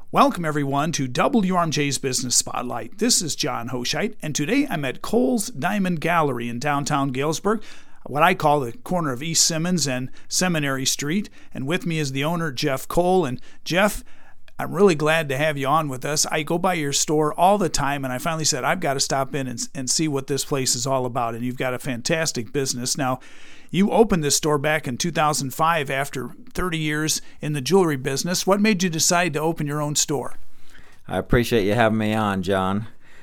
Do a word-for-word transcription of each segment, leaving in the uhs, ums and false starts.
Welcome, everyone, to W R M J's Business Spotlight. This is John Hoshite, and today I'm at Cole's Diamond Gallery in downtown Galesburg, what I call the corner of East Simmons and Seminary Street. And with me is the owner, Jeff Cole. And Jeff, I'm really glad to have you on with us. I go by your store all the time, and I finally said, I've got to stop in and, and see what this place is all about. And you've got a fantastic business. Now, you opened this store back in two thousand five after thirty years in the jewelry business. What made you decide to open your own store? I appreciate you having me on, John.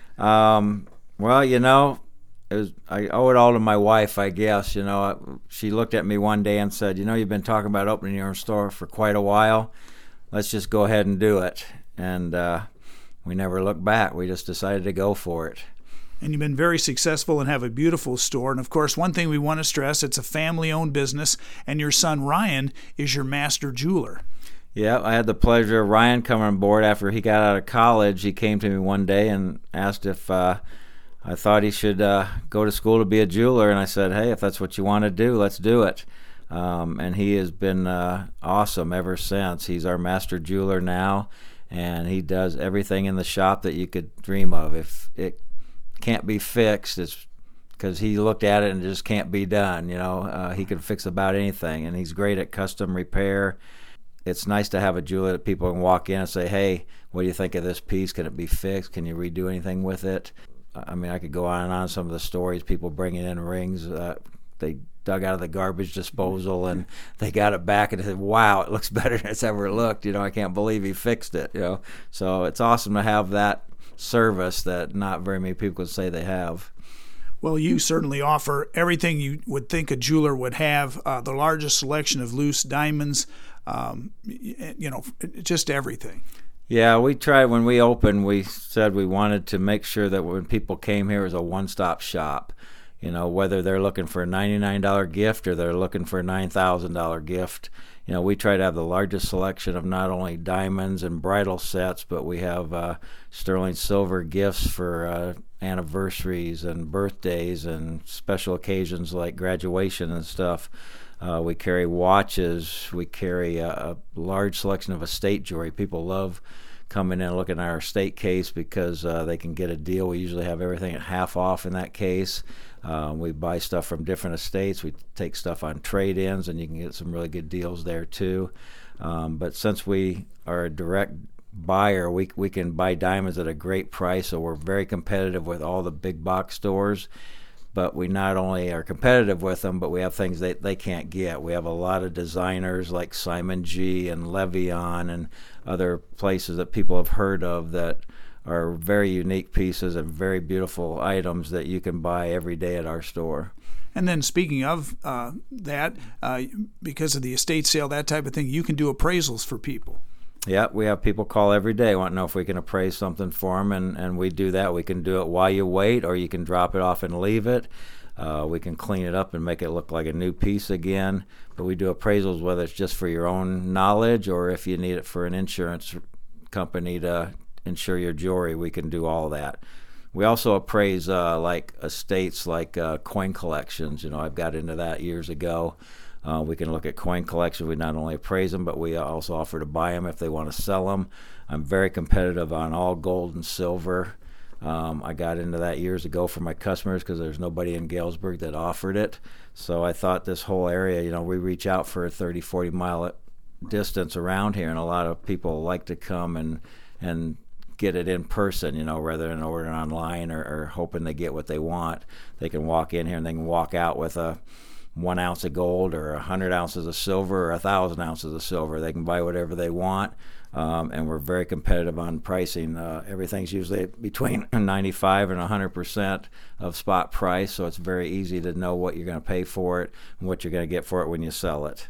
Um, well, you know, it was, I owe it all to my wife, I guess. You know, she looked at me one day and said, you know, you've been talking about opening your own store for quite a while. Let's just go ahead and do it. And uh, we never looked back. We just decided to go for it. And you've been very successful and have a beautiful store. And of course, one thing we want to stress, it's a family-owned business, and your son Ryan is your master jeweler. Yeah, I had the pleasure of Ryan coming on board after he got out of college. He came to me one day and asked if uh, I thought he should uh, go to school to be a jeweler. And I said, hey, if that's what you want to do, let's do it. Um, and he has been uh, awesome ever since. He's our master jeweler now, and he does everything in the shop that you could dream of. If it can't be fixed, it's because he looked at it and it just can't be done. You know, uh, he can fix about anything, and he's great at custom repair. It's nice to have a jeweler that people can walk in and say, hey, what do you think of this piece? Can it be fixed? Can you redo anything with it? I mean, I could go on and on some of the stories, people bringing in rings uh, they dug out of the garbage disposal and they got it back and they said, wow, it looks better than it's ever looked. You know, I can't believe he fixed it. You know, so it's awesome to have that service that not very many people can say they have. Well, you certainly offer everything you would think a jeweler would have, uh, the largest selection of loose diamonds, um, you know, just everything. Yeah, we tried when we opened, we said we wanted to make sure that when people came here, it was a one-stop shop. You know, whether they're looking for a ninety-nine dollars gift or they're looking for a nine thousand dollars gift, you know, we try to have the largest selection of not only diamonds and bridal sets, but we have uh, sterling silver gifts for uh, anniversaries and birthdays and special occasions like graduation and stuff. Uh, we carry watches. We carry a, a large selection of estate jewelry. People love coming in and looking at our estate case because uh, they can get a deal. We usually have everything at half off in that case. Uh, we buy stuff from different estates. We take stuff on trade-ins, and you can get some really good deals there too. Um, but since we are a direct buyer, we we can buy diamonds at a great price, so we're very competitive with all the big box stores. But we not only are competitive with them, but we have things that they can't get. We have a lot of designers like Simon G and Levion and other places that people have heard of that are very unique pieces and very beautiful items that you can buy every day at our store. And then speaking of uh, that, uh, because of the estate sale, that type of thing, you can do appraisals for people. Yeah, we have people call every day, want to know if we can appraise something for them, and, and we do that. We can do it while you wait, or you can drop it off and leave it. Uh, we can clean it up and make it look like a new piece again. But we do appraisals whether it's just for your own knowledge or if you need it for an insurance company to insure your jewelry, we can do all that. We also appraise uh, like estates, like uh, coin collections. You know, I've got into that years ago. Uh, we can look at coin collections. We not only appraise them, but we also offer to buy them if they want to sell them. I'm very competitive on all gold and silver. Um, I got into that years ago for my customers because there's nobody in Galesburg that offered it. So I thought this whole area, you know, we reach out for a thirty, forty mile distance around here, and a lot of people like to come and and get it in person, you know, rather than ordering online or, or hoping they get what they want. They can walk in here and they can walk out with a one ounce of gold or a hundred ounces of silver or a thousand ounces of silver. They can buy whatever they want, um, and we're very competitive on pricing. Uh, everything's usually between ninety-five and one hundred percent of spot price, so it's very easy to know what you're going to pay for it and what you're going to get for it when you sell it.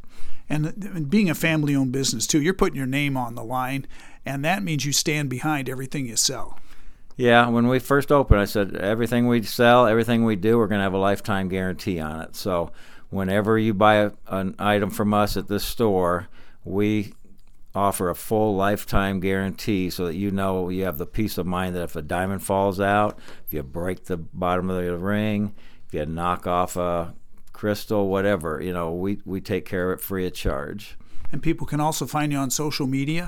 And being a family-owned business, too, you're putting your name on the line, and that means you stand behind everything you sell. Yeah, when we first opened, I said everything we sell, everything we do, we're going to have a lifetime guarantee on it. So whenever you buy a, an item from us at this store, we offer a full lifetime guarantee so that you know you have the peace of mind that if a diamond falls out, if you break the bottom of the ring, if you knock off a crystal, whatever, you know, we, we take care of it free of charge. And people can also find you on social media?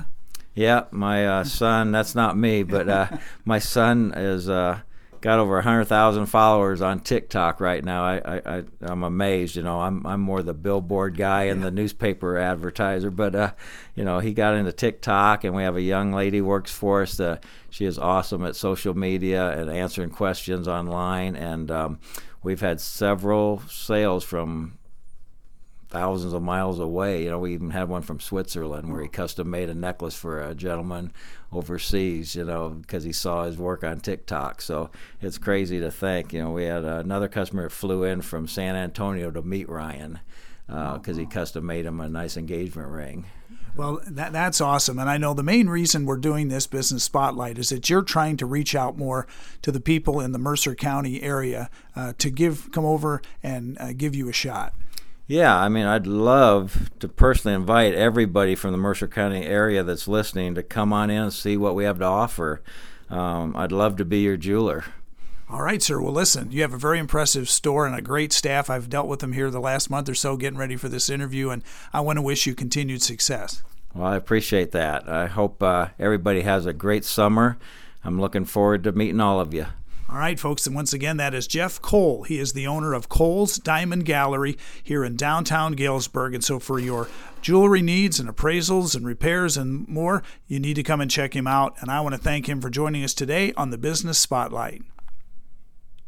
Yeah, my uh, son, that's not me, but uh, my son is uh, got over one hundred thousand followers on TikTok right now. I, I, I, I'm amazed. You know, I'm I'm more the billboard guy and the newspaper advertiser, but, uh, you know, he got into TikTok, and we have a young lady works for us. Uh, she is awesome at social media and answering questions online, and um, we've had several sales from thousands of miles away. You know, we even had one from Switzerland where he custom made a necklace for a gentleman overseas, you know, because he saw his work on TikTok. So it's crazy to think. You know, we had another customer that flew in from San Antonio to meet Ryan because uh, he custom made him a nice engagement ring. Well, that, that's awesome. And I know the main reason we're doing this Business Spotlight is that you're trying to reach out more to the people in the Mercer County area uh, to give come over and uh, give you a shot. Yeah, I mean, I'd love to personally invite everybody from the Mercer County area that's listening to come on in and see what we have to offer. Um, I'd love to be your jeweler. All right, sir. Well, listen, you have a very impressive store and a great staff. I've dealt with them here the last month or so getting ready for this interview, and I want to wish you continued success. Well, I appreciate that. I hope uh, everybody has a great summer. I'm looking forward to meeting all of you. All right, folks, and once again, that is Jeff Cole. He is the owner of Cole's Diamond Gallery here in downtown Galesburg. And so for your jewelry needs and appraisals and repairs and more, you need to come and check him out. And I want to thank him for joining us today on the Business Spotlight.